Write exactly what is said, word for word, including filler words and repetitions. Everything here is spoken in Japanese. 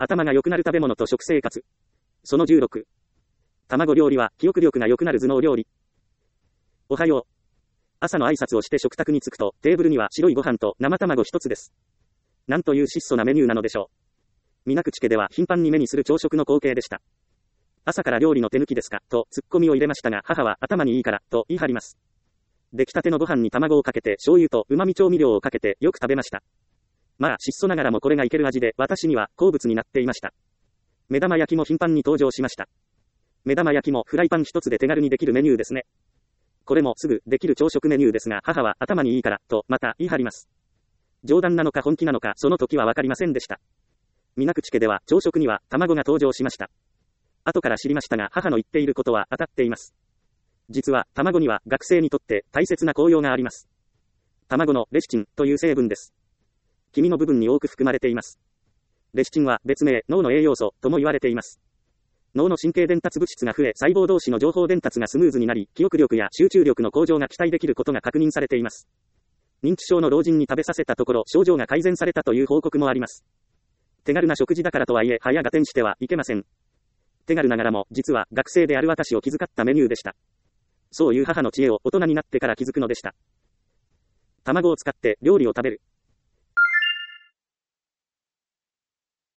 頭が良くなる食べ物と食生活。そのじゅうろく。卵料理は記憶力が良くなる頭脳料理。おはよう。朝の挨拶をして食卓に着くと、テーブルには白いご飯と生卵一つです。なんという質素なメニューなのでしょう。水口家では頻繁に目にする朝食の光景でした。朝から料理の手抜きですか、とツッコミを入れましたが、母は頭にいいから、と言い張ります。出来たてのご飯に卵をかけて醤油と旨味調味料をかけてよく食べました。まあ質素ながらもこれがいける味で私には好物になっていました。目玉焼きも頻繁に登場しました。目玉焼きもフライパン一つで手軽にできるメニューですね。これもすぐできる朝食メニューですが、母は頭にいいから、とまた言い張ります。冗談なのか本気なのかその時はわかりませんでした。水口家では朝食には卵が登場しました。後から知りましたが母の言っていることは当たっています。実は卵には学生にとって大切な効用があります。卵のレシチンという成分です。黄身の部分に多く含まれています。レシチンは別名脳の栄養素とも言われています。脳の神経伝達物質が増え、細胞同士の情報伝達がスムーズになり、記憶力や集中力の向上が期待できることが確認されています。認知症の老人に食べさせたところ症状が改善されたという報告もあります。手軽な食事だからとはいえ早が転してはいけません。手軽ながらも実は学生である私を気遣ったメニューでした。そういう母の知恵を大人になってから気づくのでした。卵を使って料理を食べる。